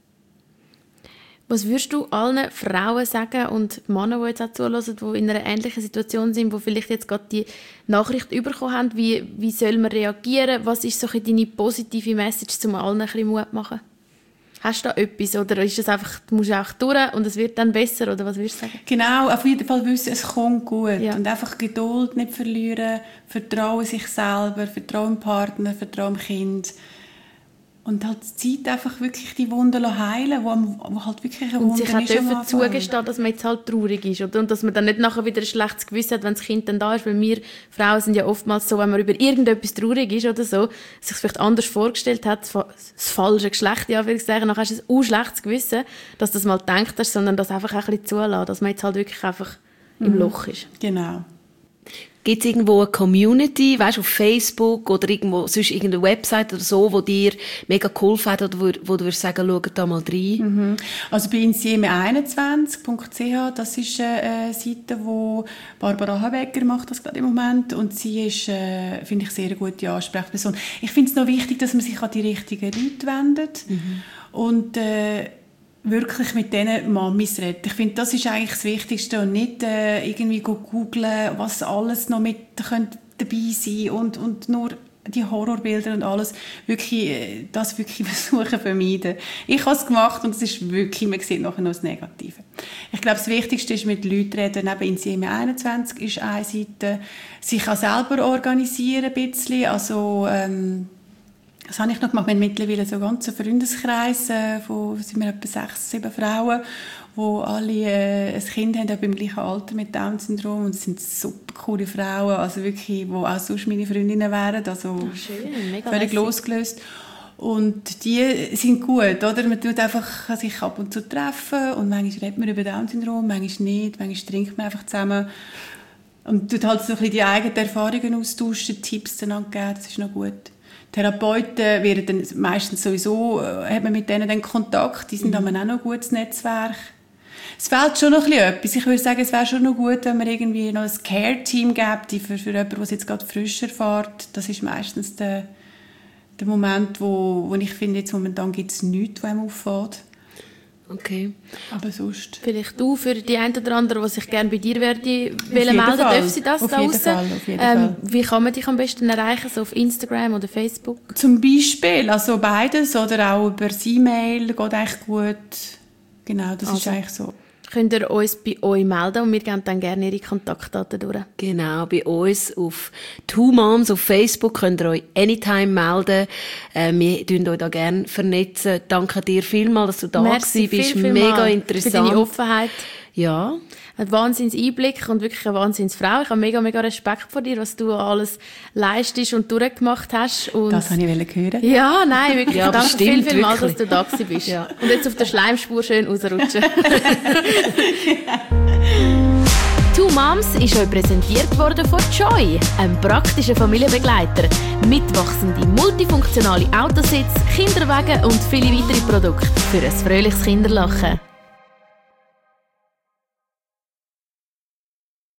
Was würdest du allen Frauen sagen und Männern, die jetzt auch zuhören, die in einer ähnlichen Situation sind, die vielleicht jetzt gerade die Nachricht bekommen haben, wie soll man reagieren? Was ist so deine positive Message, um allen ein bisschen Mut zu machen? Hast du da etwas oder ist das einfach, du musst auch durch und es wird dann besser oder was würdest du sagen? Genau, auf jeden Fall wissen, es kommt gut ja. Und einfach Geduld nicht verlieren, Vertrauen sich selber, Vertrauen im Partner, Vertrauen im Kind. Und halt die Zeit einfach wirklich die Wunden heilen, wo halt wirklich eine Wunde ist. Und sich auch zugestehen, dass man jetzt halt traurig ist. Oder? Und dass man dann nicht nachher wieder ein schlechtes Gewissen hat, wenn das Kind dann da ist. Weil wir Frauen sind ja oftmals so, wenn man über irgendetwas traurig ist oder so, sich vielleicht anders vorgestellt hat, das falsche Geschlecht, ja, würde ich sagen, dann hast du ein schlechtes Gewissen, dass du das mal gedacht hast, sondern das einfach ein bisschen zulassen, dass man jetzt halt wirklich einfach im Loch ist. Genau. Gibt es irgendwo eine Community, weißt, auf Facebook oder irgendwo, sonst irgendeine Website oder so, wo dir mega geholfen hat oder wo du würdest sagen, schau da mal rein? Also bei insieme21.ch, das ist eine Seite, wo Barbara Habecker macht das gerade im Moment und sie ist, finde ich, sehr eine gute Ansprechperson. Ich finde es noch wichtig, dass man sich an die richtigen Leute wendet und wirklich mit diesen Mamis reden. Ich finde, das ist eigentlich das Wichtigste und nicht irgendwie googlen, was alles noch mit dabei sein und nur die Horrorbilder und alles. Wirklich, das wirklich versuchen vermeiden. Ich habe es gemacht und es ist wirklich, man sieht nachher noch das Negative. Ich glaube, das Wichtigste ist mit Leuten reden. Eben Insieme 21 ist eine Seite. Sich auch selber organisieren ein bisschen. Also, das habe ich noch gemacht. Wir haben mittlerweile so einen ganzen Freundeskreis von sind wir etwa 6, 7 Frauen, die alle ein Kind haben, auch im gleichen Alter mit Down-Syndrom. Und es sind super coole Frauen, also wirklich, die auch sonst meine Freundinnen wären. Also schön, mega völlig losgelöst. Und die sind gut, oder? Man tut einfach sich ab und zu treffen und manchmal redet man über Down-Syndrom, manchmal nicht, manchmal trinkt man einfach zusammen. Und dort halt so ein bisschen die eigenen Erfahrungen austauschen, Tipps dann geben, das ist noch gut. Therapeuten werden dann meistens sowieso, hat man mit denen dann Kontakt, die sind aber auch noch ein gutes Netzwerk. Es fehlt schon noch ein bisschen etwas. Ich würde sagen, es wäre schon noch gut, wenn man irgendwie noch ein Care-Team gibt, für jemanden, der es jetzt gerade frisch erfährt. Das ist meistens der Moment, wo ich finde, jetzt momentan gibt es nichts, was einem auffällt. Okay. Aber sonst... Vielleicht du, für die einen oder anderen, die sich gerne bei dir melden, darf sie das auf da jeden raus? Fall, auf jeden Fall. Wie kann man dich am besten erreichen? So auf Instagram oder Facebook? Zum Beispiel, also beides, oder auch über das E-Mail geht echt gut. Genau, das ist eigentlich so. Könnt ihr uns bei euch melden und wir geben dann gerne ihre Kontaktdaten durch. Genau, bei uns auf Two Moms auf Facebook könnt ihr euch anytime melden. Wir tun euch da gerne vernetzen. Danke dir vielmals, dass du da bist. Mega interessant. Für deine Offenheit. Ja. Ein Wahnsinns-Einblick und wirklich eine Wahnsinnsfrau. Ich habe mega, mega Respekt vor dir, was du alles leistest und durchgemacht hast. Und das wollte ich hören. Ja, nein, wirklich. Ja, danke vielmals, dass wirklich. du da bist. Ja. Und jetzt auf der Schleimspur schön rausrutschen. Two Moms ist euch präsentiert worden von Joy, einem praktischen Familienbegleiter. Mitwachsende, multifunktionale Autositz, Kinderwagen und viele weitere Produkte für ein fröhliches Kinderlachen.